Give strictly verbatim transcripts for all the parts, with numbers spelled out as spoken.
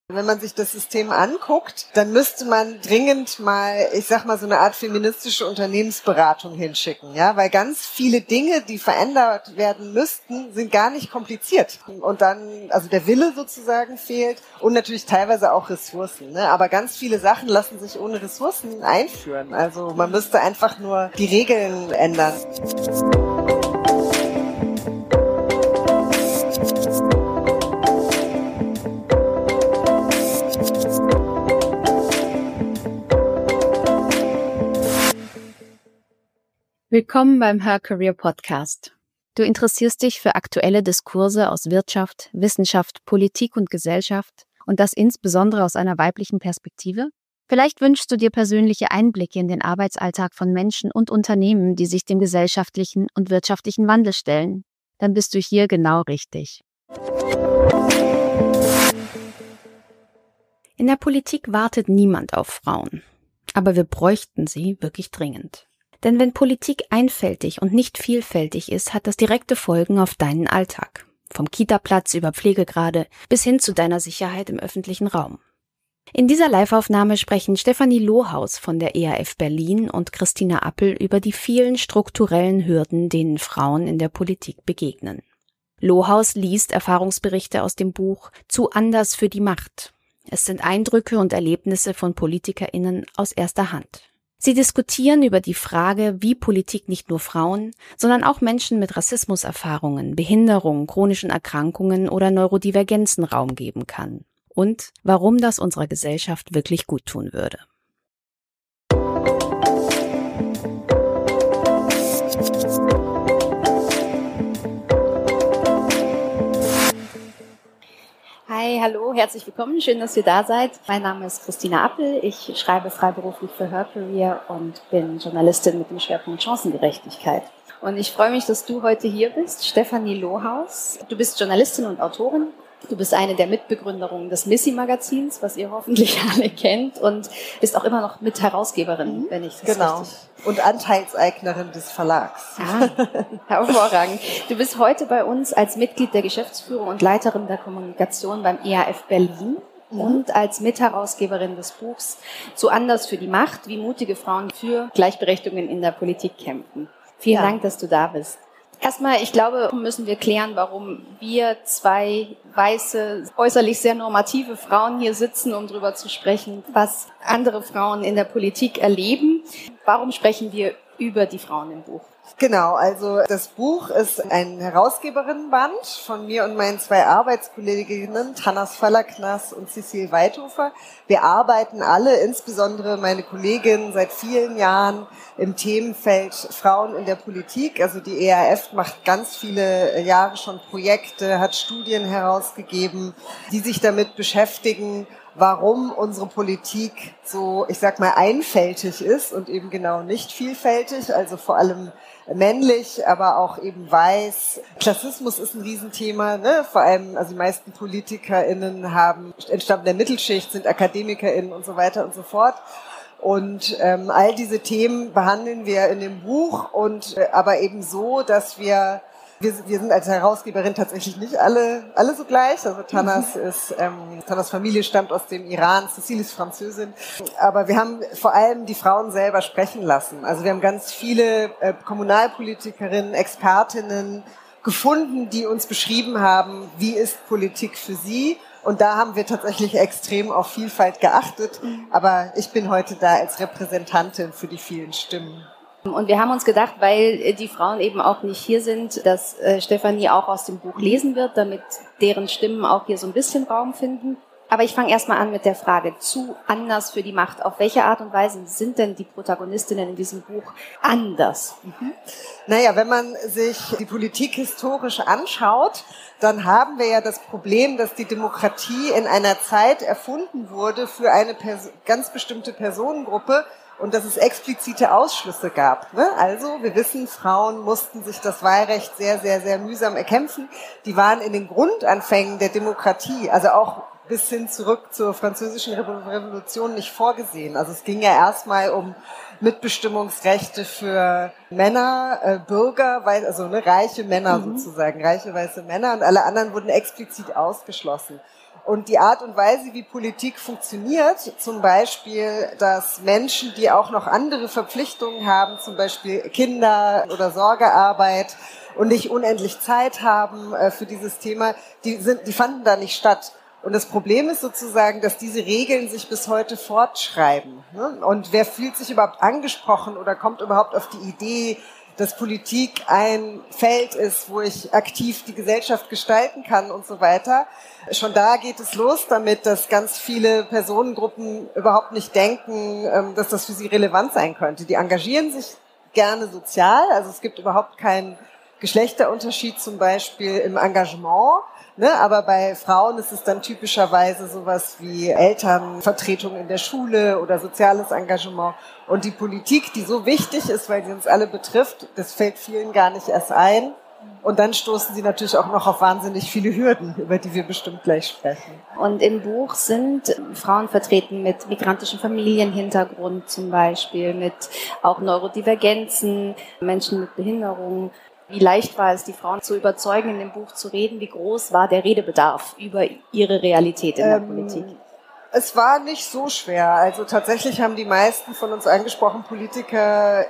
Wenn man sich das System anguckt, dann müsste man dringend mal, ich sag mal, so eine Art feministische Unternehmensberatung hinschicken, ja, weil ganz viele Dinge, die verändert werden müssten, sind gar nicht kompliziert. Und dann, also der Wille sozusagen fehlt und natürlich teilweise auch Ressourcen, ne? Aber ganz viele Sachen lassen sich ohne Ressourcen einführen. Also man müsste einfach nur die Regeln ändern. Willkommen beim Her Career Podcast. Du interessierst dich für aktuelle Diskurse aus Wirtschaft, Wissenschaft, Politik und Gesellschaft und das insbesondere aus einer weiblichen Perspektive? Vielleicht wünschst du dir persönliche Einblicke in den Arbeitsalltag von Menschen und Unternehmen, die sich dem gesellschaftlichen und wirtschaftlichen Wandel stellen. Dann bist du hier genau richtig. In der Politik wartet niemand auf Frauen. Aber wir bräuchten sie wirklich dringend. Denn wenn Politik einfältig und nicht vielfältig ist, hat das direkte Folgen auf deinen Alltag. Vom Kita-Platz über Pflegegrade bis hin zu deiner Sicherheit im öffentlichen Raum. In dieser Live-Aufnahme sprechen Stefanie Lohaus von der E A F Berlin und Christina Appel über die vielen strukturellen Hürden, denen Frauen in der Politik begegnen. Lohaus liest Erfahrungsberichte aus dem Buch »Zu anders für die Macht«. Es sind Eindrücke und Erlebnisse von PolitikerInnen aus erster Hand. Sie diskutieren über die Frage, wie Politik nicht nur Frauen, sondern auch Menschen mit Rassismuserfahrungen, Behinderungen, chronischen Erkrankungen oder Neurodivergenzen Raum geben kann. Und warum das unserer Gesellschaft wirklich gut tun würde. Hi, hallo, herzlich willkommen, schön, dass ihr da seid. Mein Name ist Christina Appel, ich schreibe freiberuflich für Her Career und bin Journalistin mit dem Schwerpunkt Chancengerechtigkeit. Und ich freue mich, dass du heute hier bist, Stefanie Lohaus. Du bist Journalistin und Autorin. Du bist eine der Mitbegründerinnen des Missy-Magazins, was ihr hoffentlich alle kennt, und bist auch immer noch Mitherausgeberin, mhm. wenn ich das genau. richtig... Und Anteilseignerin des Verlags. Ah, hervorragend. Du bist heute bei uns als Mitglied der Geschäftsführung und Leiterin der Kommunikation beim E A F Berlin mhm. und als Mitherausgeberin des Buchs »Zu anders für die Macht, wie mutige Frauen für Gleichberechtigung in der Politik kämpfen«. Vielen ja. Dank, dass du da bist. Erstmal, ich glaube, müssen wir klären, warum wir zwei weiße, äußerlich sehr normative Frauen hier sitzen, um darüber zu sprechen, was andere Frauen in der Politik erleben. Warum sprechen wir über die Frauen im Buch? Genau, also das Buch ist ein Herausgeberinnenband von mir und meinen zwei Arbeitskolleginnen, Tanas Fallerknas und Cecile Weidhofer. Wir arbeiten alle, insbesondere meine Kollegin, seit vielen Jahren im Themenfeld Frauen in der Politik. Also die E A F macht ganz viele Jahre schon Projekte, hat Studien herausgegeben, die sich damit beschäftigen, warum unsere Politik so, ich sag mal, einfältig ist und eben genau nicht vielfältig, also vor allem männlich, aber auch eben weiß. Klassismus ist ein Riesenthema, ne? Vor allem, also die meisten PolitikerInnen haben, entstammen der Mittelschicht, sind AkademikerInnen und so weiter und so fort. Und ähm, all diese Themen behandeln wir in dem Buch und äh, aber eben so, dass wir Wir, wir sind als Herausgeberin tatsächlich nicht alle alle so gleich. Also Tanas ist ähm, Tanas Familie stammt aus dem Iran, Cecile ist Französin. Aber wir haben vor allem die Frauen selber sprechen lassen. Also wir haben ganz viele äh, Kommunalpolitikerinnen, Expertinnen gefunden, die uns beschrieben haben, wie ist Politik für sie. Und da haben wir tatsächlich extrem auf Vielfalt geachtet. Aber ich bin heute da als Repräsentantin für die vielen Stimmen. Und wir haben uns gedacht, weil die Frauen eben auch nicht hier sind, dass äh, Stefanie auch aus dem Buch lesen wird, damit deren Stimmen auch hier so ein bisschen Raum finden. Aber ich fange erstmal an mit der Frage, zu anders für die Macht. Auf welche Art und Weise sind denn die Protagonistinnen in diesem Buch anders? Mhm. Naja, wenn man sich die Politik historisch anschaut, dann haben wir ja das Problem, dass die Demokratie in einer Zeit erfunden wurde für eine Pers- ganz bestimmte Personengruppe, und dass es explizite Ausschlüsse gab. Ne? Also wir wissen, Frauen mussten sich das Wahlrecht sehr, sehr, sehr mühsam erkämpfen. Die waren in den Grundanfängen der Demokratie, also auch bis hin zurück zur Französischen Revolution, nicht vorgesehen. Also es ging ja erstmal um Mitbestimmungsrechte für Männer, äh, Bürger, also ne, reiche Männer mhm. sozusagen, reiche weiße Männer, und alle anderen wurden explizit ausgeschlossen. Und die Art und Weise, wie Politik funktioniert, zum Beispiel, dass Menschen, die auch noch andere Verpflichtungen haben, zum Beispiel Kinder oder Sorgearbeit und nicht unendlich Zeit haben äh, für dieses Thema, die sind, die fanden da nicht statt. Und das Problem ist sozusagen, dass diese Regeln sich bis heute fortschreiben. Ne? Und wer fühlt sich überhaupt angesprochen oder kommt überhaupt auf die Idee, dass Politik ein Feld ist, wo ich aktiv die Gesellschaft gestalten kann und so weiter. Schon da geht es los damit, dass ganz viele Personengruppen überhaupt nicht denken, dass das für sie relevant sein könnte. Die engagieren sich gerne sozial, also es gibt überhaupt keinen Geschlechterunterschied zum Beispiel im Engagement. Ne, aber bei Frauen ist es dann typischerweise sowas wie Elternvertretung in der Schule oder soziales Engagement. Und die Politik, die so wichtig ist, weil sie uns alle betrifft, das fällt vielen gar nicht erst ein. Und dann stoßen sie natürlich auch noch auf wahnsinnig viele Hürden, über die wir bestimmt gleich sprechen. Und im Buch sind Frauen vertreten mit migrantischem Familienhintergrund zum Beispiel, mit auch Neurodivergenzen, Menschen mit Behinderungen. Wie leicht war es, die Frauen zu überzeugen, in dem Buch zu reden? Wie groß war der Redebedarf über ihre Realität in der ähm, Politik? Es war nicht so schwer. Also tatsächlich haben die meisten von uns angesprochenen Politikerinnen,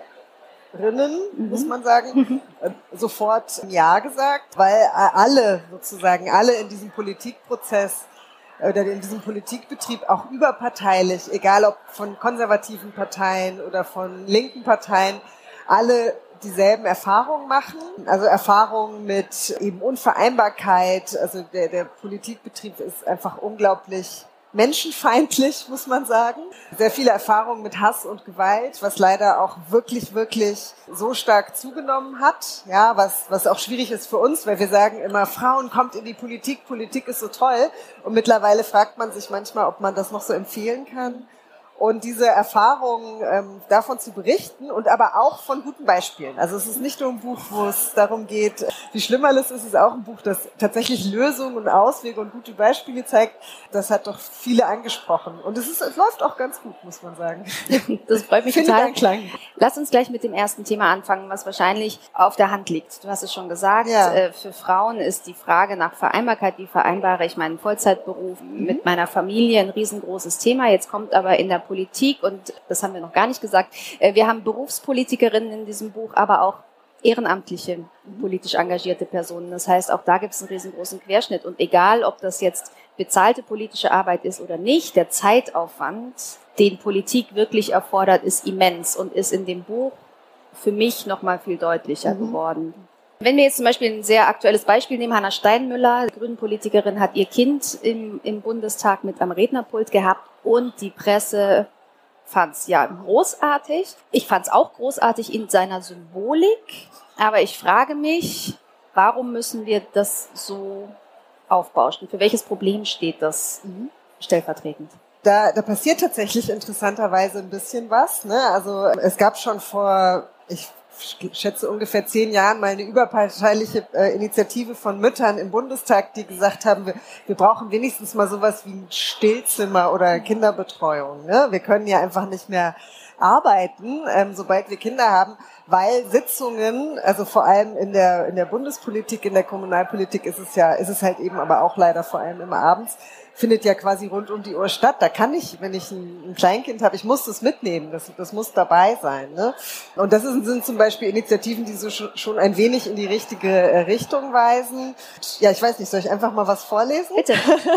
mhm. muss man sagen, mhm. sofort Ja gesagt, weil alle sozusagen, alle in diesem Politikprozess oder in diesem Politikbetrieb auch überparteilich, egal ob von konservativen Parteien oder von linken Parteien, alle dieselben Erfahrungen machen, also Erfahrungen mit eben Unvereinbarkeit, also der, der Politikbetrieb ist einfach unglaublich menschenfeindlich, muss man sagen. Sehr viele Erfahrungen mit Hass und Gewalt, was leider auch wirklich, wirklich so stark zugenommen hat, ja, was, was auch schwierig ist für uns, weil wir sagen immer, Frauen, kommt in die Politik, Politik ist so toll, und mittlerweile fragt man sich manchmal, ob man das noch so empfehlen kann. Und diese Erfahrungen ähm, davon zu berichten und aber auch von guten Beispielen. Also es ist nicht nur ein Buch, wo es darum geht, wie schlimm alles ist, es ist auch ein Buch, das tatsächlich Lösungen und Auswege und gute Beispiele zeigt. Das hat doch viele angesprochen. Und es, ist, es läuft auch ganz gut, muss man sagen. Das freut mich Findet total. Anklang. Lass uns gleich mit dem ersten Thema anfangen, was wahrscheinlich auf der Hand liegt. Du hast es schon gesagt, ja. äh, für Frauen ist die Frage nach Vereinbarkeit, wie vereinbare ich meinen Vollzeitberuf mhm. mit meiner Familie, ein riesengroßes Thema. Jetzt kommt aber in der Politik, und das haben wir noch gar nicht gesagt, wir haben Berufspolitikerinnen in diesem Buch, aber auch ehrenamtliche, politisch engagierte Personen. Das heißt, auch da gibt es einen riesengroßen Querschnitt. Und egal, ob das jetzt bezahlte politische Arbeit ist oder nicht, der Zeitaufwand, den Politik wirklich erfordert, ist immens und ist in dem Buch für mich noch mal viel deutlicher mhm. geworden. Wenn wir jetzt zum Beispiel ein sehr aktuelles Beispiel nehmen, Hanna Steinmüller, Grünen-Politikerin, hat ihr Kind im, im Bundestag mit am Rednerpult gehabt und die Presse fand's ja großartig. Ich fand's auch großartig in seiner Symbolik, aber ich frage mich, warum müssen wir das so aufbauschen? Für welches Problem steht das mhm. stellvertretend? Da, da passiert tatsächlich interessanterweise ein bisschen was. Ne? Also es gab schon vor, ich schätze ungefähr zehn Jahren mal eine überparteiliche äh, Initiative von Müttern im Bundestag, die gesagt haben, wir, wir brauchen wenigstens mal sowas wie ein Stillzimmer oder Kinderbetreuung. Ne? Wir können ja einfach nicht mehr arbeiten, ähm, sobald wir Kinder haben, weil Sitzungen, also vor allem in der in der Bundespolitik, in der Kommunalpolitik ist es ja, ist es halt eben aber auch leider vor allem immer abends, findet ja quasi rund um die Uhr statt. Da kann ich, wenn ich ein, ein Kleinkind habe, ich muss das mitnehmen, das, das muss dabei sein. Ne? Und das ist, sind zum Beispiel Initiativen, die so schon, schon ein wenig in die richtige Richtung weisen. Ja, ich weiß nicht, soll ich einfach mal was vorlesen? Bitte.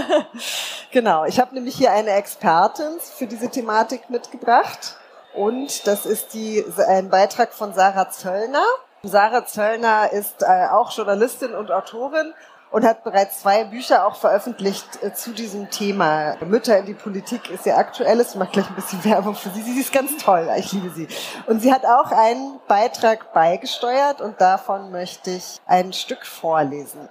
Genau, ich habe nämlich hier eine Expertin für diese Thematik mitgebracht. Und das ist die, ein Beitrag von Sarah Zöllner. Sarah Zöllner ist äh, auch Journalistin und Autorin und hat bereits zwei Bücher auch veröffentlicht äh, zu diesem Thema. Mütter in die Politik ist ihr aktuelles. Ich mache gleich ein bisschen Werbung für sie. Sie ist ganz toll, ich liebe sie. Und sie hat auch einen Beitrag beigesteuert und davon möchte ich ein Stück vorlesen.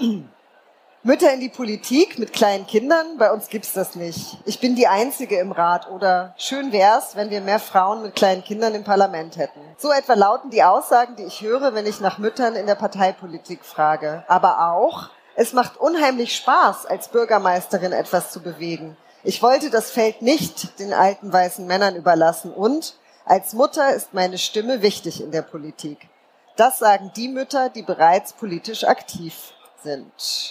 Mütter in die Politik mit kleinen Kindern, bei uns gibt's das nicht. Ich bin die Einzige im Rat oder schön wär's, wenn wir mehr Frauen mit kleinen Kindern im Parlament hätten. So etwa lauten die Aussagen, die ich höre, wenn ich nach Müttern in der Parteipolitik frage. Aber auch, es macht unheimlich Spaß, als Bürgermeisterin etwas zu bewegen. Ich wollte das Feld nicht den alten weißen Männern überlassen und als Mutter ist meine Stimme wichtig in der Politik. Das sagen die Mütter, die bereits politisch aktiv sind.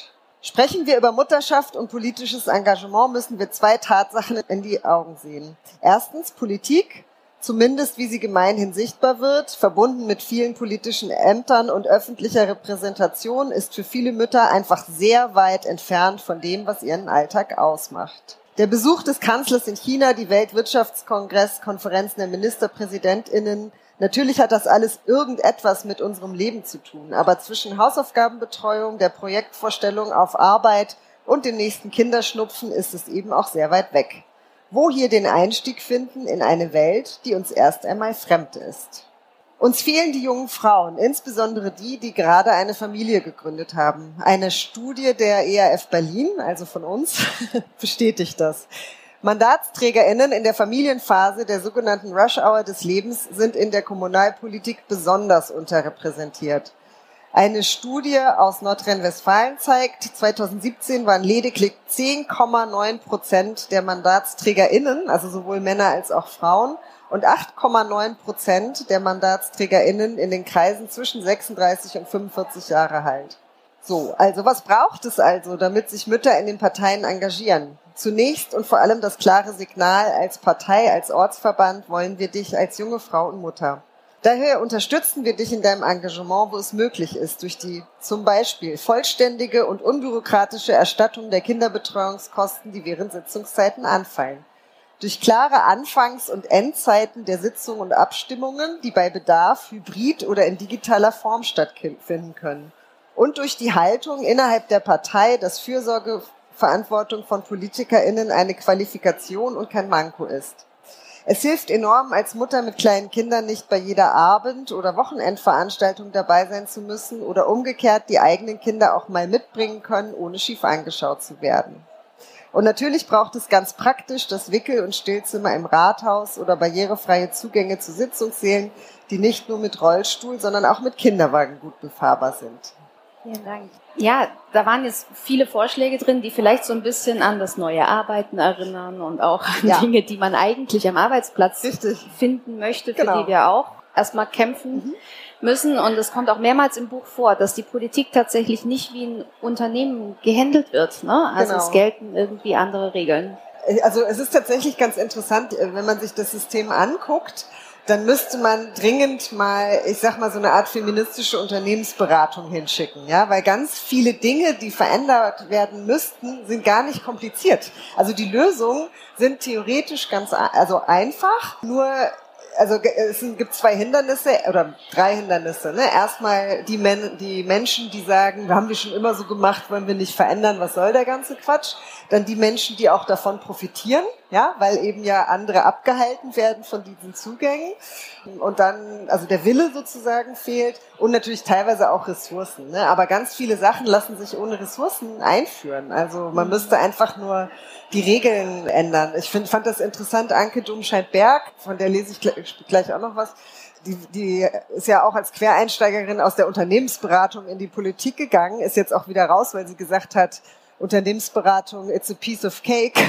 Sprechen wir über Mutterschaft und politisches Engagement, müssen wir zwei Tatsachen in die Augen sehen. Erstens, Politik, zumindest wie sie gemeinhin sichtbar wird, verbunden mit vielen politischen Ämtern und öffentlicher Repräsentation, ist für viele Mütter einfach sehr weit entfernt von dem, was ihren Alltag ausmacht. Der Besuch des Kanzlers in China, die Weltwirtschaftskongress, Konferenzen der MinisterpräsidentInnen, natürlich hat das alles irgendetwas mit unserem Leben zu tun, aber zwischen Hausaufgabenbetreuung, der Projektvorstellung auf Arbeit und dem nächsten Kinderschnupfen ist es eben auch sehr weit weg. Wo hier den Einstieg finden in eine Welt, die uns erst einmal fremd ist? Uns fehlen die jungen Frauen, insbesondere die, die gerade eine Familie gegründet haben. Eine Studie der E A F Berlin, also von uns, bestätigt das. MandatsträgerInnen in der Familienphase der sogenannten Rush Hour des Lebens sind in der Kommunalpolitik besonders unterrepräsentiert. Eine Studie aus Nordrhein-Westfalen zeigt, zweitausendsiebzehn waren lediglich zehn Komma neun Prozent der MandatsträgerInnen, also sowohl Männer als auch Frauen, und acht Komma neun Prozent der MandatsträgerInnen in den Kreisen zwischen sechsunddreißig und fünfundvierzig Jahre alt. So, also was braucht es also, damit sich Mütter in den Parteien engagieren? Zunächst und vor allem das klare Signal, als Partei, als Ortsverband wollen wir dich als junge Frau und Mutter. Daher unterstützen wir dich in deinem Engagement, wo es möglich ist, durch die zum Beispiel vollständige und unbürokratische Erstattung der Kinderbetreuungskosten, die während Sitzungszeiten anfallen. Durch klare Anfangs- und Endzeiten der Sitzungen und Abstimmungen, die bei Bedarf hybrid oder in digitaler Form stattfinden können. Und durch die Haltung innerhalb der Partei, dass Fürsorgeverantwortung von PolitikerInnen eine Qualifikation und kein Manko ist. Es hilft enorm, als Mutter mit kleinen Kindern nicht bei jeder Abend- oder Wochenendveranstaltung dabei sein zu müssen oder umgekehrt die eigenen Kinder auch mal mitbringen können, ohne schief angeschaut zu werden. Und natürlich braucht es ganz praktisch das Wickel- und Stillzimmer im Rathaus oder barrierefreie Zugänge zu Sitzungssälen, die nicht nur mit Rollstuhl, sondern auch mit Kinderwagen gut befahrbar sind. Vielen Dank. Ja, da waren jetzt viele Vorschläge drin, die vielleicht so ein bisschen an das neue Arbeiten erinnern und auch an ja. Dinge, die man eigentlich am Arbeitsplatz Richtig. finden möchte, für genau. die wir auch erstmal kämpfen mhm. müssen. Und es kommt auch mehrmals im Buch vor, dass die Politik tatsächlich nicht wie ein Unternehmen gehandelt wird. Ne? Also genau. es gelten irgendwie andere Regeln. Also es ist tatsächlich ganz interessant, wenn man sich das System anguckt, dann müsste man dringend mal, ich sag mal, so eine Art feministische Unternehmensberatung hinschicken, ja, weil ganz viele Dinge, die verändert werden müssten, sind gar nicht kompliziert. Also die Lösungen sind theoretisch ganz, also einfach, nur, also es gibt zwei Hindernisse oder drei Hindernisse, ne? Erstmal die, Men- die Menschen, die sagen, wir haben wir schon immer so gemacht, wollen wir nicht verändern, was soll der ganze Quatsch? Dann die Menschen, die auch davon profitieren, ja, weil eben ja andere abgehalten werden von diesen Zugängen. Und dann, also der Wille sozusagen fehlt und natürlich teilweise auch Ressourcen, ne? Aber ganz viele Sachen lassen sich ohne Ressourcen einführen. Also man müsste einfach nur die Regeln ändern. Ich find, fand das interessant, Anke Domscheit-Berg, von der lese ich gleich, gleich auch noch was. Die, die ist ja auch als Quereinsteigerin aus der Unternehmensberatung in die Politik gegangen, ist jetzt auch wieder raus, weil sie gesagt hat, Unternehmensberatung, it's a piece of cake,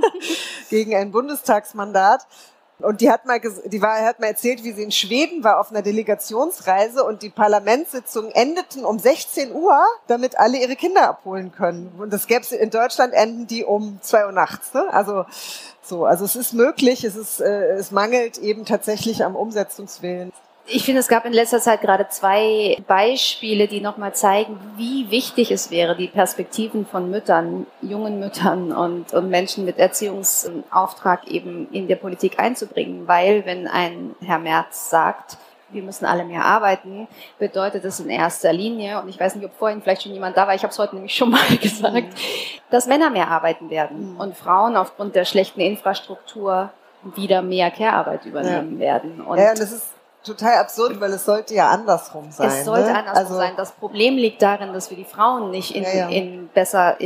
gegen ein Bundestagsmandat. Und die hat mal, die war, hat mal erzählt, wie sie in Schweden war auf einer Delegationsreise und die Parlamentssitzungen endeten um sechzehn Uhr, damit alle ihre Kinder abholen können. Und das gäbe es in Deutschland, enden die um zwei Uhr nachts, ne? Also, so, also es ist möglich, es ist, äh, es mangelt eben tatsächlich am Umsetzungswillen. Ich finde, es gab in letzter Zeit gerade zwei Beispiele, die nochmal zeigen, wie wichtig es wäre, die Perspektiven von Müttern, jungen Müttern und, und Menschen mit Erziehungsauftrag eben in der Politik einzubringen. Weil, wenn ein Herr Merz sagt, wir müssen alle mehr arbeiten, bedeutet es in erster Linie, und ich weiß nicht, ob vorhin vielleicht schon jemand da war, ich habe es heute nämlich schon mal gesagt, mhm. dass Männer mehr arbeiten werden mhm. und Frauen aufgrund der schlechten Infrastruktur wieder mehr Care-Arbeit übernehmen ja. werden. Und ja, das ist total absurd, weil es sollte ja andersrum sein. Es sollte ne? andersrum also, sein. Das Problem liegt darin, dass wir die Frauen nicht in, ja, ja. in besser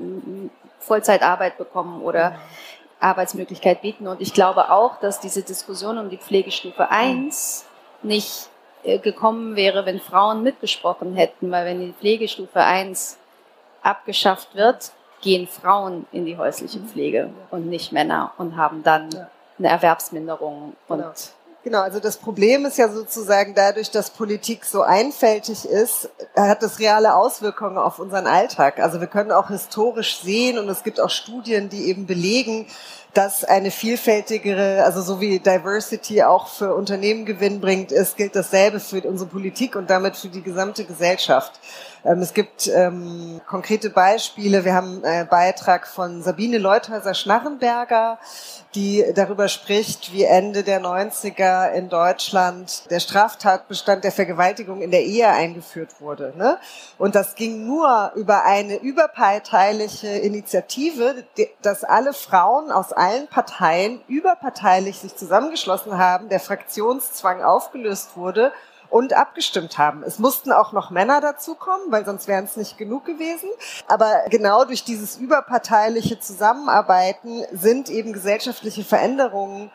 in Vollzeitarbeit bekommen oder mhm. Arbeitsmöglichkeit bieten. Und ich glaube auch, dass diese Diskussion um die Pflegestufe eins mhm. nicht äh, gekommen wäre, wenn Frauen mitgesprochen hätten, weil wenn die Pflegestufe eins abgeschafft wird, gehen Frauen in die häusliche Pflege mhm. und nicht Männer und haben dann ja. eine Erwerbsminderung und genau. Genau, also das Problem ist ja sozusagen dadurch, dass Politik so einfältig ist, hat das reale Auswirkungen auf unseren Alltag. Also wir können auch historisch sehen und es gibt auch Studien, die eben belegen, dass eine vielfältigere, also so wie Diversity auch für Unternehmen Gewinn bringt, ist, gilt dasselbe für unsere Politik und damit für die gesamte Gesellschaft. Ähm, es gibt ähm, konkrete Beispiele. Wir haben einen Beitrag von Sabine Leuthäuser-Schnarrenberger, die darüber spricht, wie Ende der neunziger in Deutschland der Straftatbestand der Vergewaltigung in der Ehe eingeführt wurde. Ne? Und das ging nur über eine überparteiliche Initiative, dass alle Frauen aus allen Parteien überparteilich sich zusammengeschlossen haben, der Fraktionszwang aufgelöst wurde und abgestimmt haben. Es mussten auch noch Männer dazukommen, weil sonst wären es nicht genug gewesen. Aber genau durch dieses überparteiliche Zusammenarbeiten sind eben gesellschaftliche Veränderungen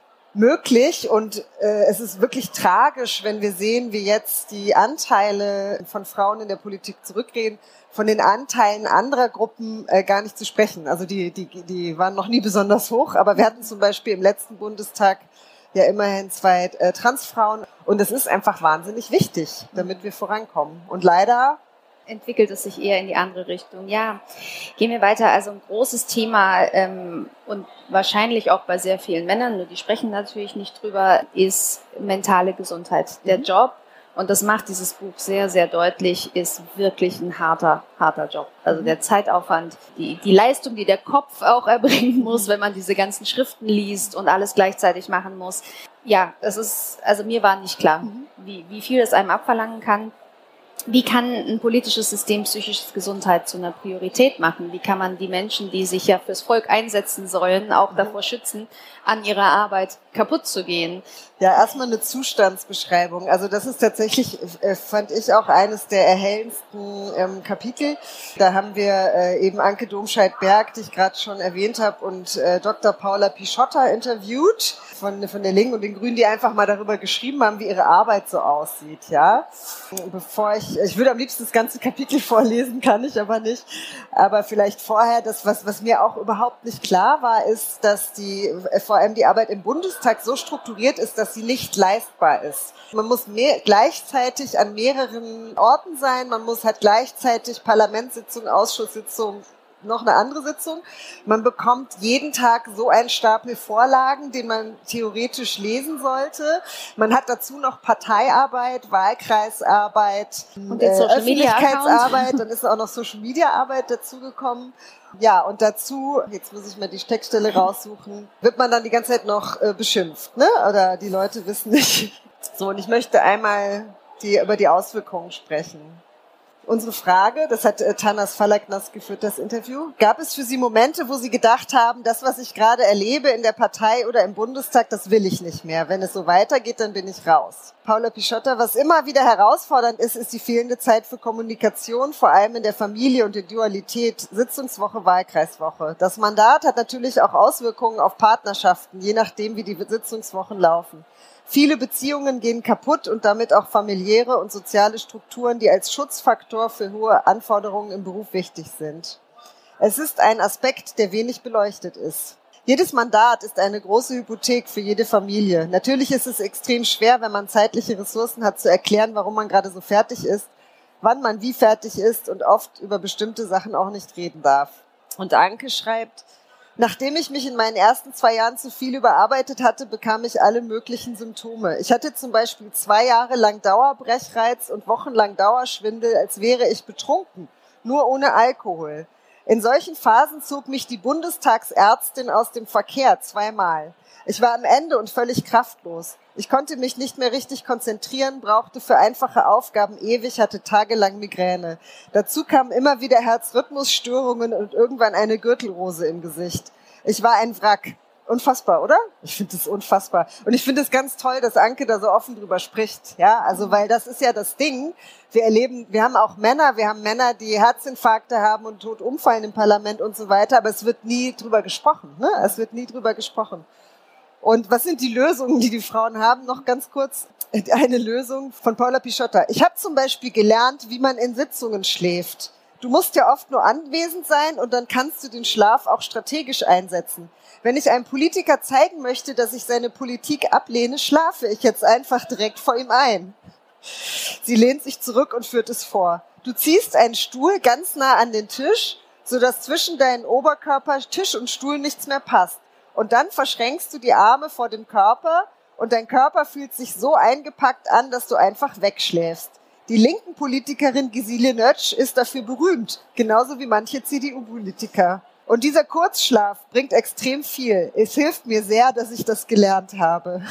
möglich. Und äh, es ist wirklich tragisch, wenn wir sehen, wie jetzt die Anteile von Frauen in der Politik zurückgehen, von den Anteilen anderer Gruppen äh, gar nicht zu sprechen. Also die, die, die waren noch nie besonders hoch, aber wir hatten zum Beispiel im letzten Bundestag ja immerhin zwei äh, Transfrauen. Und es ist einfach wahnsinnig wichtig, damit wir vorankommen. Und leider entwickelt es sich eher in die andere Richtung. Ja, gehen wir weiter. Also ein großes Thema ähm, und wahrscheinlich auch bei sehr vielen Männern, nur die sprechen natürlich nicht drüber, ist mentale Gesundheit. Der mhm. Job, und das macht dieses Buch sehr, sehr deutlich, ist wirklich ein harter, harter Job. Also der Zeitaufwand, die, die Leistung, die der Kopf auch erbringen muss, wenn man diese ganzen Schriften liest und alles gleichzeitig machen muss. Ja, das ist, also mir war nicht klar, wie, wie viel es einem abverlangen kann. Wie kann ein politisches System psychische Gesundheit zu einer Priorität machen? Wie kann man die Menschen, die sich ja fürs Volk einsetzen sollen, auch davor schützen, an ihrer Arbeit kaputt zu gehen? Ja, erstmal eine Zustandsbeschreibung. Also das ist tatsächlich, äh, fand ich auch eines der erhellendsten ähm, Kapitel. Da haben wir äh, eben Anke Domscheit-Berg, die ich gerade schon erwähnt habe, und äh, Doktor Paula Pischotta interviewt von, von der Linken und den Grünen, die einfach mal darüber geschrieben haben, wie ihre Arbeit so aussieht. Ja, bevor ich, ich würde am liebsten das ganze Kapitel vorlesen, kann ich aber nicht. Aber vielleicht vorher, das was was mir auch überhaupt nicht klar war, ist, dass die äh, vor allem die Arbeit im Bundestag so strukturiert ist, dass sie nicht leistbar ist. Man muss mehr, gleichzeitig an mehreren Orten sein, man muss halt gleichzeitig Parlamentssitzung, Ausschusssitzung, noch eine andere Sitzung. Man bekommt jeden Tag so einen Stapel Vorlagen, den man theoretisch lesen sollte. Man hat dazu noch Parteiarbeit, Wahlkreisarbeit, und den Social Media Öffentlichkeitsarbeit, dann ist auch noch Social Media Arbeit dazugekommen. Ja, und dazu, jetzt muss ich mal die Steckstelle raussuchen, wird man dann die ganze Zeit noch äh, beschimpft, ne? Oder die Leute wissen nicht. So, und ich möchte einmal die, über die Auswirkungen sprechen. Unsere Frage, das hat äh, Tanas Falaknas geführt, das Interview. Gab es für Sie Momente, wo Sie gedacht haben, das, was ich gerade erlebe in der Partei oder im Bundestag, das will ich nicht mehr. Wenn es so weitergeht, dann bin ich raus. Paula Pischotta, was immer wieder herausfordernd ist, ist die fehlende Zeit für Kommunikation, vor allem in der Familie und der Dualität, Sitzungswoche, Wahlkreiswoche. Das Mandat hat natürlich auch Auswirkungen auf Partnerschaften, je nachdem, wie die Sitzungswochen laufen. Viele Beziehungen gehen kaputt und damit auch familiäre und soziale Strukturen, die als Schutzfaktor für hohe Anforderungen im Beruf wichtig sind. Es ist ein Aspekt, der wenig beleuchtet ist. Jedes Mandat ist eine große Hypothek für jede Familie. Natürlich ist es extrem schwer, wenn man zeitliche Ressourcen hat, zu erklären, warum man gerade so fertig ist, wann man wie fertig ist und oft über bestimmte Sachen auch nicht reden darf. Und Anke schreibt: Nachdem ich mich in meinen ersten zwei Jahren zu viel überarbeitet hatte, bekam ich alle möglichen Symptome. Ich hatte zum Beispiel zwei Jahre lang Dauerbrechreiz und wochenlang Dauerschwindel, als wäre ich betrunken, nur ohne Alkohol. In solchen Phasen zog mich die Bundestagsärztin aus dem Verkehr zweimal. Ich war am Ende und völlig kraftlos. Ich konnte mich nicht mehr richtig konzentrieren, brauchte für einfache Aufgaben ewig, hatte tagelang Migräne. Dazu kamen immer wieder Herzrhythmusstörungen und irgendwann eine Gürtelrose im Gesicht. Ich war ein Wrack. Unfassbar, oder? Ich finde das unfassbar. Und ich finde es ganz toll, dass Anke da so offen drüber spricht. Ja, also, weil das ist ja das Ding. Wir erleben, wir haben auch Männer, wir haben Männer, die Herzinfarkte haben und tot umfallen im Parlament und so weiter, aber es wird nie drüber gesprochen, ne? Es wird nie drüber gesprochen. Und was sind die Lösungen, die die Frauen haben? Noch ganz kurz eine Lösung von Paula Pischotta. Ich habe zum Beispiel gelernt, wie man in Sitzungen schläft. Du musst ja oft nur anwesend sein und dann kannst du den Schlaf auch strategisch einsetzen. Wenn ich einem Politiker zeigen möchte, dass ich seine Politik ablehne, schlafe ich jetzt einfach direkt vor ihm ein. Sie lehnt sich zurück und führt es vor. Du ziehst einen Stuhl ganz nah an den Tisch, sodass zwischen deinen Oberkörper, Tisch und Stuhl nichts mehr passt. Und dann verschränkst du die Arme vor dem Körper und dein Körper fühlt sich so eingepackt an, dass du einfach wegschläfst. Die linken Politikerin Gesine Nötsch ist dafür berühmt, genauso wie manche C D U-Politiker. Und dieser Kurzschlaf bringt extrem viel. Es hilft mir sehr, dass ich das gelernt habe.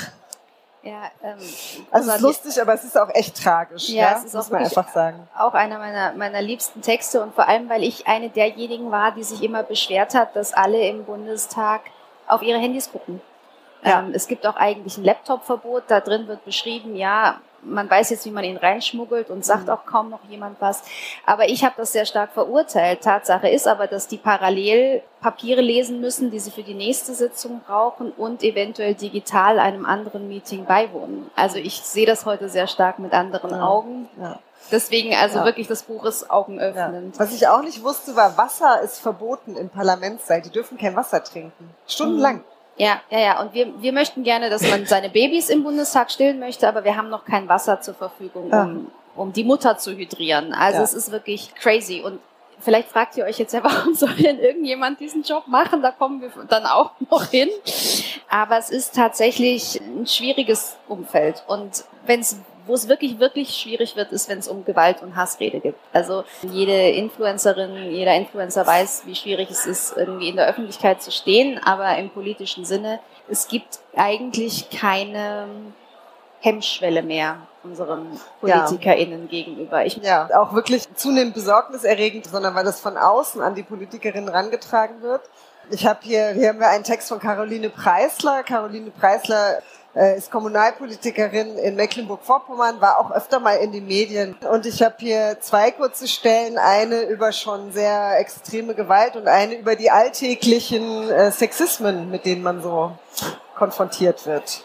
Ja, ähm, also es ist lustig, aber es ist auch echt tragisch, ja, ja? Es ist muss auch man einfach sagen. Auch einer meiner, meiner liebsten Texte und vor allem, weil ich eine derjenigen war, die sich immer beschwert hat, dass alle im Bundestag auf ihre Handys gucken. Ja. Ähm, es gibt auch eigentlich ein Laptop-Verbot, da drin wird beschrieben, ja, man weiß jetzt, wie man ihn reinschmuggelt und sagt auch kaum noch jemand was. Aber ich habe das sehr stark verurteilt. Tatsache ist aber, dass die parallel Papiere lesen müssen, die sie für die nächste Sitzung brauchen und eventuell digital einem anderen Meeting beiwohnen. Also ich sehe das heute sehr stark mit anderen ja. Augen. Ja. Deswegen, also ja. wirklich, das Buch ist augenöffnend. Ja. Was ich auch nicht wusste, war, Wasser ist verboten im Parlamentssaal. Die dürfen kein Wasser trinken. Stundenlang. Mhm. Ja, ja, ja. Und wir, wir möchten gerne, dass man seine Babys im Bundestag stillen möchte, aber wir haben noch kein Wasser zur Verfügung, um, um die Mutter zu hydrieren. Also ja. es ist wirklich crazy. Und vielleicht fragt ihr euch jetzt ja, warum soll denn irgendjemand diesen Job machen? Da kommen wir dann auch noch hin. Aber es ist tatsächlich ein schwieriges Umfeld. Und wenn es Wo es wirklich, wirklich schwierig wird, ist, wenn es um Gewalt und Hassrede gibt. Also jede Influencerin, jeder Influencer weiß, wie schwierig es ist, irgendwie in der Öffentlichkeit zu stehen, aber im politischen Sinne, es gibt eigentlich keine Hemmschwelle mehr unseren PolitikerInnen ja. gegenüber. Ich ja, auch wirklich zunehmend besorgniserregend, sondern weil das von außen an die Politikerinnen herangetragen wird. Ich habe hier, hier haben wir einen Text von Caroline Preisler. Caroline Preisler ist Kommunalpolitikerin in Mecklenburg-Vorpommern, war auch öfter mal in den Medien. Und ich habe hier zwei kurze Stellen, eine über schon sehr extreme Gewalt und eine über die alltäglichen äh, Sexismen, mit denen man so konfrontiert wird.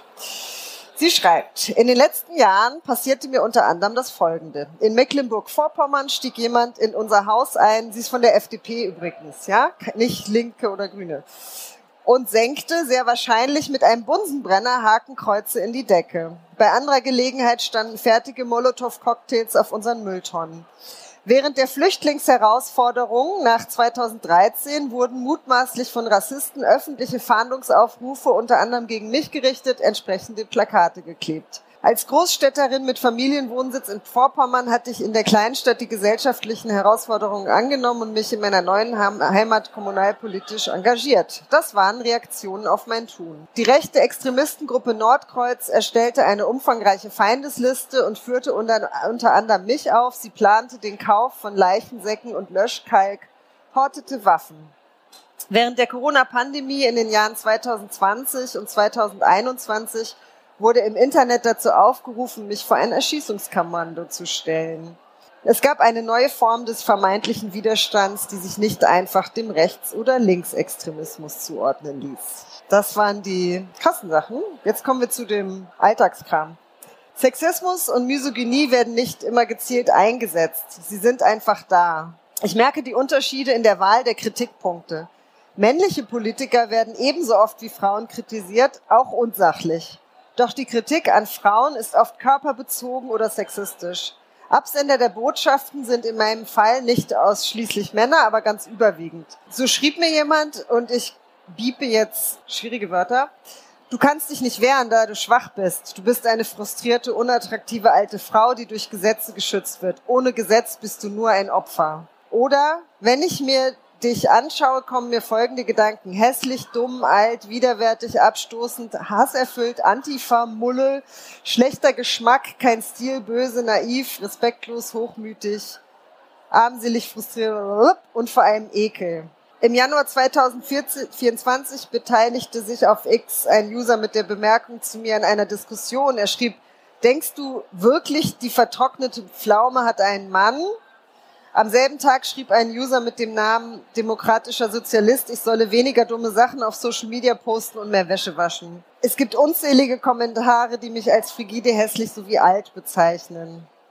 Sie schreibt, in den letzten Jahren passierte mir unter anderem das Folgende. In Mecklenburg-Vorpommern stieg jemand in unser Haus ein, sie ist von der F D P übrigens, ja, nicht Linke oder Grüne, und senkte sehr wahrscheinlich mit einem Bunsenbrenner Hakenkreuze in die Decke. Bei anderer Gelegenheit standen fertige Molotow-Cocktails auf unseren Mülltonnen. Während der Flüchtlingsherausforderung nach zweitausenddreizehn wurden mutmaßlich von Rassisten öffentliche Fahndungsaufrufe unter anderem gegen mich gerichtet, entsprechende Plakate geklebt. Als Großstädterin mit Familienwohnsitz in Vorpommern hatte ich in der Kleinstadt die gesellschaftlichen Herausforderungen angenommen und mich in meiner neuen Heimat kommunalpolitisch engagiert. Das waren Reaktionen auf mein Tun. Die rechte Extremistengruppe Nordkreuz erstellte eine umfangreiche Feindesliste und führte unter, unter anderem mich auf. Sie plante den Kauf von Leichensäcken und Löschkalk, hortete Waffen. Während der Corona-Pandemie in den Jahren zweitausendzwanzig und zweitausendeinundzwanzig wurde im Internet dazu aufgerufen, mich vor ein Erschießungskommando zu stellen. Es gab eine neue Form des vermeintlichen Widerstands, die sich nicht einfach dem Rechts- oder Linksextremismus zuordnen ließ. Das waren die krassen Sachen. Jetzt kommen wir zu dem Alltagskram. Sexismus und Misogynie werden nicht immer gezielt eingesetzt. Sie sind einfach da. Ich merke die Unterschiede in der Wahl der Kritikpunkte. Männliche Politiker werden ebenso oft wie Frauen kritisiert, auch unsachlich. Doch die Kritik an Frauen ist oft körperbezogen oder sexistisch. Absender der Botschaften sind in meinem Fall nicht ausschließlich Männer, aber ganz überwiegend. So schrieb mir jemand, und ich biepe jetzt schwierige Wörter: Du kannst dich nicht wehren, da du schwach bist. Du bist eine frustrierte, unattraktive alte Frau, die durch Gesetze geschützt wird. Ohne Gesetz bist du nur ein Opfer. Oder, wenn ich mir dich anschaue, kommen mir folgende Gedanken: hässlich, dumm, alt, widerwärtig, abstoßend, hasserfüllt, Antifa, Mulle, schlechter Geschmack, kein Stil, böse, naiv, respektlos, hochmütig, armselig, frustriert und vor allem Ekel. Im Januar zweitausendvierundzwanzig beteiligte sich auf X ein User mit der Bemerkung zu mir an einer Diskussion. Er schrieb: Denkst du wirklich, die vertrocknete Pflaume hat einen Mann? Am selben Tag schrieb ein User mit dem Namen Demokratischer Sozialist, ich solle weniger dumme Sachen auf Social Media posten und mehr Wäsche waschen. Es gibt unzählige Kommentare, die mich als frigide, hässlich sowie alt bezeichnen.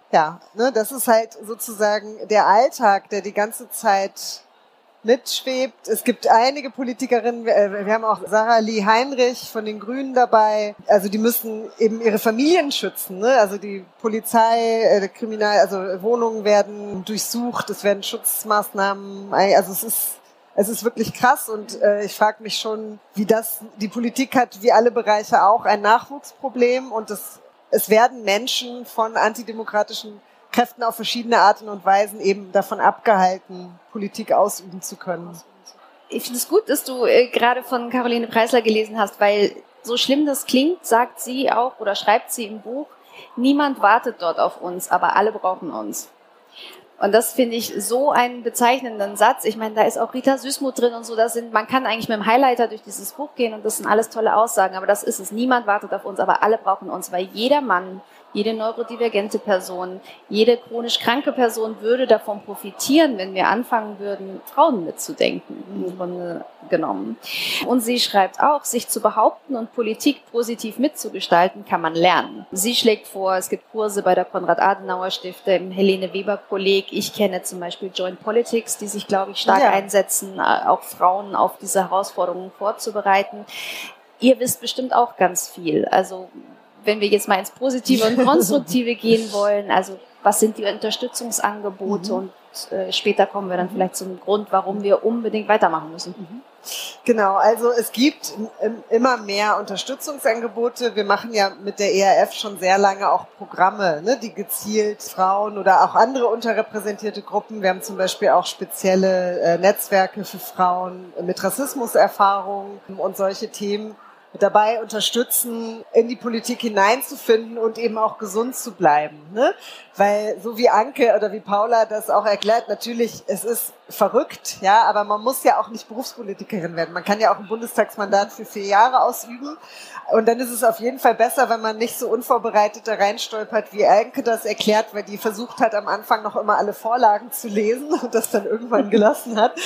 ja, ne, das ist halt sozusagen der Alltag, der die ganze Zeit mitschwebt. Es gibt einige Politikerinnen, wir haben auch Sarah Lee Heinrich von den Grünen dabei. Also die müssen eben ihre Familien schützen, ne? Also die Polizei, äh, Kriminal, also Wohnungen werden durchsucht, es werden Schutzmaßnahmen, also es ist es ist wirklich krass und äh, ich frage mich schon, wie das die Politik hat, wie alle Bereiche auch, ein Nachwuchsproblem und das, es werden Menschen von antidemokratischen Kräften auf verschiedene Arten und Weisen eben davon abgehalten, Politik ausüben zu können. Ich finde es gut, dass du äh, gerade von Caroline Preisler gelesen hast, weil so schlimm das klingt, sagt sie auch oder schreibt sie im Buch, niemand wartet dort auf uns, aber alle brauchen uns. Und das finde ich so einen bezeichnenden Satz. Ich meine, da ist auch Rita Süßmuth drin und so. Das sind, man kann eigentlich mit dem Highlighter durch dieses Buch gehen und das sind alles tolle Aussagen. Aber das ist es. Niemand wartet auf uns, aber alle brauchen uns, weil jeder Mann, jede neurodivergente Person, jede chronisch kranke Person würde davon profitieren, wenn wir anfangen würden, Frauen mitzudenken, im Grunde genommen. Und sie schreibt auch, sich zu behaupten und Politik positiv mitzugestalten, kann man lernen. Sie schlägt vor, es gibt Kurse bei der Konrad-Adenauer-Stifte, im Helene-Weber-Kolleg. Ich kenne zum Beispiel Joint Politics, die sich, glaube ich, stark ja. einsetzen, auch Frauen auf diese Herausforderungen vorzubereiten. Ihr wisst bestimmt auch ganz viel. Also wenn wir jetzt mal ins Positive und Konstruktive gehen wollen, also was sind die Unterstützungsangebote mhm. und äh, später kommen wir dann vielleicht zum Grund, warum wir unbedingt weitermachen müssen. Mhm. Genau, also es gibt immer mehr Unterstützungsangebote. Wir machen ja mit der E R F schon sehr lange auch Programme, ne, die gezielt Frauen oder auch andere unterrepräsentierte Gruppen. Wir haben zum Beispiel auch spezielle äh, Netzwerke für Frauen mit Rassismuserfahrung und solche Themen dabei unterstützen, in die Politik hineinzufinden und eben auch gesund zu bleiben. Ne? Weil so wie Anke oder wie Paula das auch erklärt, natürlich, es ist verrückt, ja, aber man muss ja auch nicht Berufspolitikerin werden. Man kann ja auch ein Bundestagsmandat für vier Jahre ausüben. Und dann ist es auf jeden Fall besser, wenn man nicht so unvorbereitet da reinstolpert, wie Anke das erklärt, weil die versucht hat, am Anfang noch immer alle Vorlagen zu lesen und das dann irgendwann gelassen hat.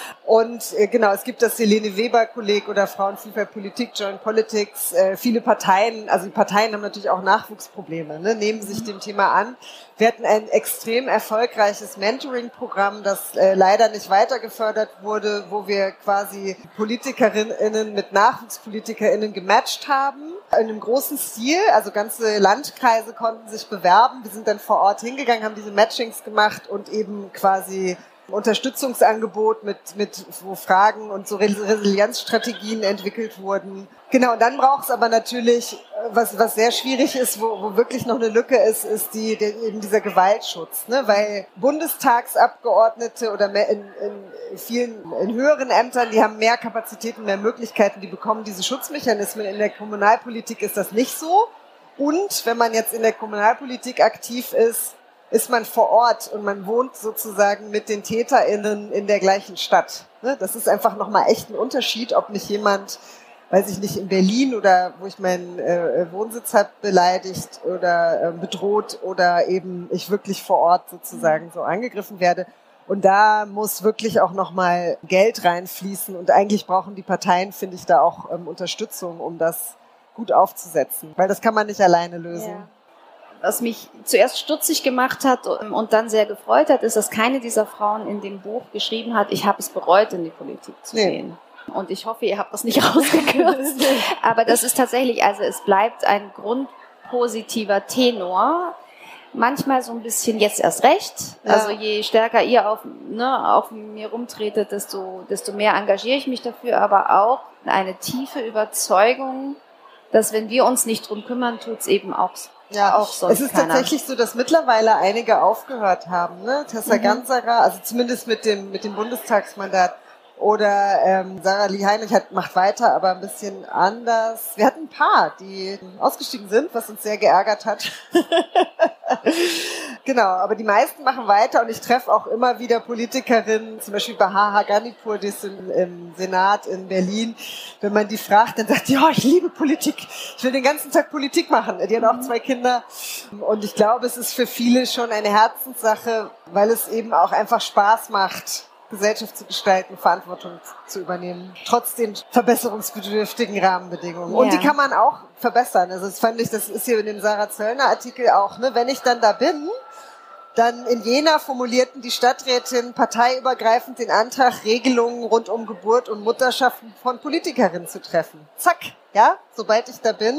Und äh, genau, es gibt das Helene-Weber-Kolleg oder Frauenvielfalt Politik, Joint Politics. Äh, viele Parteien, also die Parteien haben natürlich auch Nachwuchsprobleme, ne, nehmen sich dem Thema an. Wir hatten ein extrem erfolgreiches Mentoring-Programm, das äh, leider nicht weiter gefördert wurde, wo wir quasi PolitikerInnen mit NachwuchspolitikerInnen gematcht haben. In einem großen Stil, also ganze Landkreise konnten sich bewerben. Wir sind dann vor Ort hingegangen, haben diese Matchings gemacht und eben quasi Unterstützungsangebot mit, mit, wo Fragen und so Resilienzstrategien entwickelt wurden. Genau, und dann braucht es aber natürlich, was, was sehr schwierig ist, wo, wo wirklich noch eine Lücke ist, ist die, der, eben dieser Gewaltschutz, ne? Weil Bundestagsabgeordnete oder mehr in, in vielen, in höheren Ämtern, die haben mehr Kapazitäten, mehr Möglichkeiten, die bekommen diese Schutzmechanismen. In der Kommunalpolitik ist das nicht so. Und wenn man jetzt in der Kommunalpolitik aktiv ist, ist man vor Ort und man wohnt sozusagen mit den TäterInnen in der gleichen Stadt. Das ist einfach nochmal echt ein Unterschied, ob mich jemand, weiß ich nicht, in Berlin oder wo ich meinen äh, Wohnsitz habe, beleidigt oder äh, bedroht oder eben ich wirklich vor Ort sozusagen so angegriffen werde. Und da muss wirklich auch nochmal Geld reinfließen und eigentlich brauchen die Parteien, finde ich, da auch ähm, Unterstützung, um das gut aufzusetzen, weil das kann man nicht alleine lösen. Ja. Was mich zuerst stutzig gemacht hat und dann sehr gefreut hat, ist, dass keine dieser Frauen in dem Buch geschrieben hat, ich habe es bereut, in die Politik zu nee. gehen. Und ich hoffe, ihr habt das nicht rausgekürzt. Aber das ist tatsächlich, also es bleibt ein grundpositiver Tenor. Manchmal so ein bisschen jetzt erst recht. Ja. Also je stärker ihr auf, ne, auf mir rumtretet, desto, desto mehr engagiere ich mich dafür. Aber auch eine tiefe Überzeugung, dass wenn wir uns nicht drum kümmern, tut's eben auch Ja, auch sonst es ist keiner. Tatsächlich so, dass mittlerweile einige aufgehört haben, ne? Tessa mhm. Ganserer, also zumindest mit dem mit dem Bundestagsmandat, oder ähm, Sarah Lee Heinrich hat, macht weiter, aber ein bisschen anders. Wir hatten ein paar, die ausgestiegen sind, was uns sehr geärgert hat. Genau, aber die meisten machen weiter und ich treffe auch immer wieder Politikerinnen, zum Beispiel Baha Ghanipur, die ist im, im Senat in Berlin. Wenn man die fragt, dann sagt die, ja, ich liebe Politik, ich will den ganzen Tag Politik machen. Die hat auch zwei Kinder und ich glaube, es ist für viele schon eine Herzenssache, weil es eben auch einfach Spaß macht, Gesellschaft zu gestalten, Verantwortung zu übernehmen, trotz den verbesserungsbedürftigen Rahmenbedingungen. Ja. Und die kann man auch verbessern. Also das fand ich, das ist hier in dem Sarah Zöllner Artikel auch, ne, wenn ich dann da bin Dann in Jena formulierten die Stadträtinnen parteiübergreifend den Antrag, Regelungen rund um Geburt und Mutterschaft von Politikerinnen zu treffen. Zack, ja, sobald ich da bin,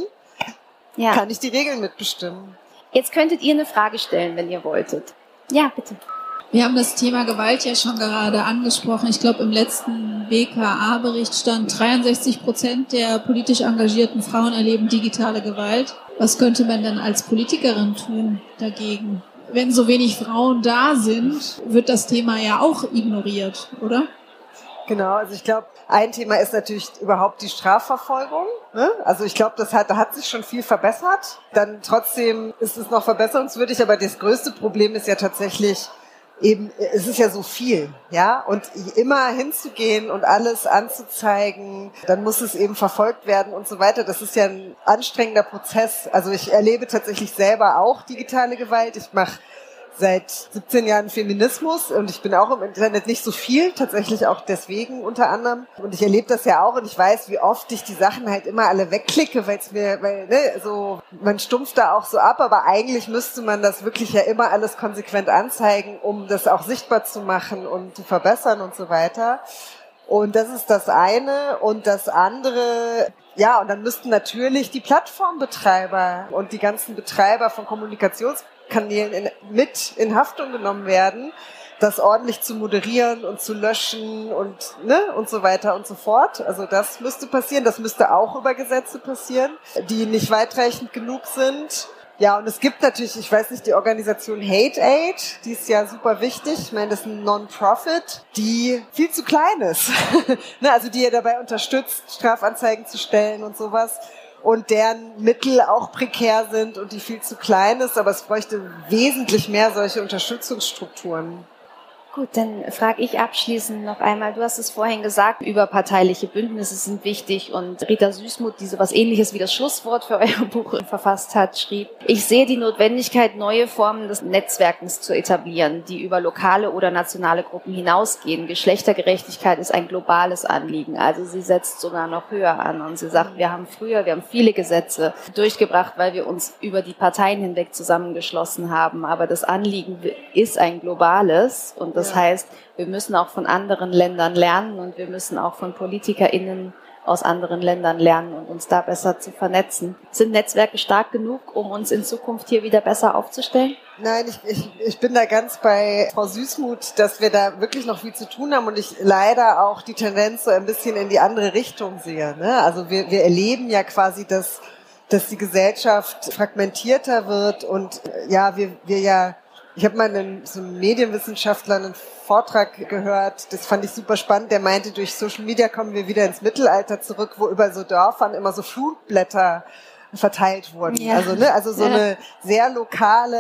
ja. kann ich die Regeln mitbestimmen. Jetzt könntet ihr eine Frage stellen, wenn ihr wolltet. Ja, bitte. Wir haben das Thema Gewalt ja schon gerade angesprochen. Ich glaube, im letzten W K A-Bericht stand, dreiundsechzig Prozent der politisch engagierten Frauen erleben digitale Gewalt. Was könnte man denn als Politikerin tun dagegen? Wenn so wenig Frauen da sind, wird das Thema ja auch ignoriert, oder? Genau, also ich glaube, ein Thema ist natürlich überhaupt die Strafverfolgung. Ne? Also ich glaube, das hat, da hat sich schon viel verbessert. Dann trotzdem ist es noch verbesserungswürdig, aber das größte Problem ist ja tatsächlich eben, es ist ja so viel, ja, und immer hinzugehen und alles anzuzeigen, dann muss es eben verfolgt werden und so weiter. Das ist ja ein anstrengender Prozess. Also ich erlebe tatsächlich selber auch digitale Gewalt. Ich mache seit siebzehn Jahren Feminismus und ich bin auch im Internet nicht so viel, tatsächlich auch deswegen unter anderem. Und ich erlebe das ja auch und ich weiß, wie oft ich die Sachen halt immer alle wegklicke, weil es mir, weil, ne, so, man stumpft da auch so ab, aber eigentlich müsste man das wirklich ja immer alles konsequent anzeigen, um das auch sichtbar zu machen und zu verbessern und so weiter. Und das ist das eine. Und das andere, ja, und dann müssten natürlich die Plattformbetreiber und die ganzen Betreiber von Kommunikations Kanälen in, mit in Haftung genommen werden, das ordentlich zu moderieren und zu löschen und ne und so weiter und so fort. Also das müsste passieren. Das müsste auch über Gesetze passieren, die nicht weitreichend genug sind. Ja, und es gibt natürlich, ich weiß nicht, die Organisation Hate Aid, die ist ja super wichtig. Ich meine, das ist ein Non-Profit, die viel zu klein ist. ne, also die ja dabei unterstützt, Strafanzeigen zu stellen und sowas. Und deren Mittel auch prekär sind und die viel zu klein ist, aber es bräuchte wesentlich mehr solche Unterstützungsstrukturen. Gut, dann frage ich abschließend noch einmal, du hast es vorhin gesagt, überparteiliche Bündnisse sind wichtig und Rita Süssmuth, die so was Ähnliches wie das Schlusswort für euer Buch verfasst hat, schrieb, ich sehe die Notwendigkeit, neue Formen des Netzwerkens zu etablieren, die über lokale oder nationale Gruppen hinausgehen. Geschlechtergerechtigkeit ist ein globales Anliegen, also sie setzt sogar noch höher an und sie sagt, wir haben früher, wir haben viele Gesetze durchgebracht, weil wir uns über die Parteien hinweg zusammengeschlossen haben, aber das Anliegen ist ein globales und das Das heißt, wir müssen auch von anderen Ländern lernen und wir müssen auch von PolitikerInnen aus anderen Ländern lernen und uns da besser zu vernetzen. Sind Netzwerke stark genug, um uns in Zukunft hier wieder besser aufzustellen? Nein, ich, ich, ich bin da ganz bei Frau Süssmuth, dass wir da wirklich noch viel zu tun haben und ich leider auch die Tendenz so ein bisschen in die andere Richtung sehe. Ne? Also wir, wir erleben ja quasi, dass, dass die Gesellschaft fragmentierter wird und ja, wir, wir ja Ich habe mal einen, so einen Medienwissenschaftler einen Vortrag gehört, das fand ich super spannend, der meinte, durch Social Media kommen wir wieder ins Mittelalter zurück, wo über so Dörfern immer so Flugblätter verteilt wurden. Ja. Also, ne, also so ja. eine sehr lokale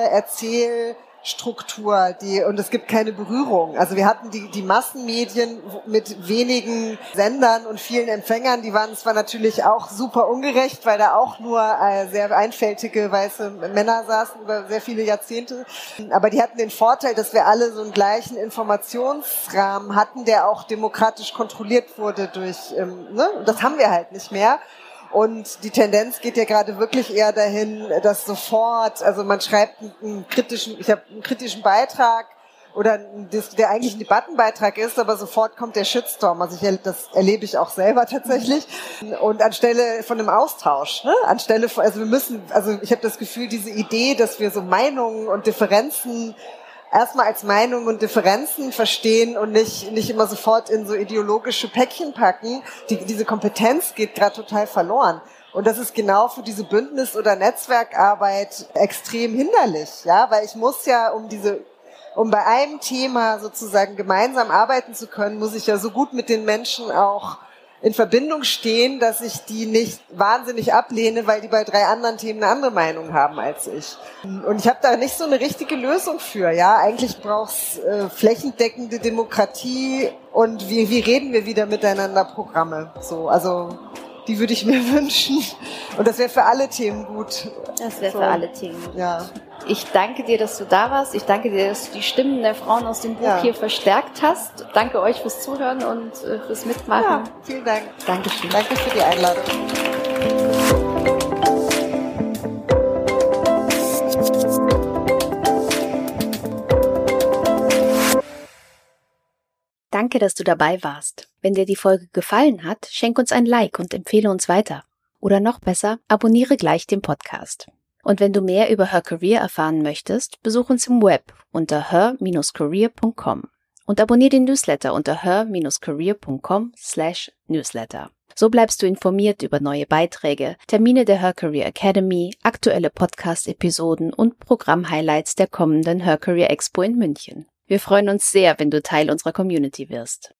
Erzählstruktur, die, und es gibt keine Berührung. Also wir hatten die, die Massenmedien mit wenigen Sendern und vielen Empfängern, die waren zwar natürlich auch super ungerecht, weil da auch nur äh, sehr einfältige weiße Männer saßen über sehr viele Jahrzehnte, aber die hatten den Vorteil, dass wir alle so einen gleichen Informationsrahmen hatten, der auch demokratisch kontrolliert wurde durch, ähm, ne, und das haben wir halt nicht mehr. Und die Tendenz geht ja gerade wirklich eher dahin, dass sofort, also man schreibt einen kritischen, ich habe einen kritischen Beitrag oder der eigentlich ein Debattenbeitrag ist, aber sofort kommt der Shitstorm. Also ich, das erlebe ich auch selber tatsächlich. Und anstelle von einem Austausch, ne? anstelle von, also wir müssen, also ich habe das Gefühl, diese Idee, dass wir so Meinungen und Differenzen erstmal als Meinungen und Differenzen verstehen und nicht nicht immer sofort in so ideologische Päckchen packen. Die, diese Kompetenz geht gerade total verloren. Und das ist genau für diese Bündnis- oder Netzwerkarbeit extrem hinderlich, ja, weil ich muss ja, um diese, um bei einem Thema sozusagen gemeinsam arbeiten zu können, muss ich ja so gut mit den Menschen auch in Verbindung stehen, dass ich die nicht wahnsinnig ablehne, weil die bei drei anderen Themen eine andere Meinung haben als ich. Und ich habe da nicht so eine richtige Lösung für. Ja, eigentlich braucht's äh, flächendeckende Demokratie und wie, wie reden wir wieder miteinander Programme. So, also die würde ich mir wünschen. Und das wäre für alle Themen gut. Das wäre so. für alle Themen gut. Ja. Ich danke dir, dass du da warst. Ich danke dir, dass du die Stimmen der Frauen aus dem Buch ja. hier verstärkt hast. Danke euch fürs Zuhören und äh, fürs Mitmachen. Ja, vielen Dank. Dankeschön. Danke für die Einladung. Danke, dass du dabei warst. Wenn dir die Folge gefallen hat, schenk uns ein Like und empfehle uns weiter. Oder noch besser, abonniere gleich den Podcast. Und wenn du mehr über Her Career erfahren möchtest, besuch uns im Web unter her Bindestrich career Punkt com und abonniere den Newsletter unter her Bindestrich career Punkt com slash newsletter. So bleibst du informiert über neue Beiträge, Termine der Her Career Academy, aktuelle Podcast-Episoden und Programm-Highlights der kommenden Her Career Expo in München. Wir freuen uns sehr, wenn du Teil unserer Community wirst.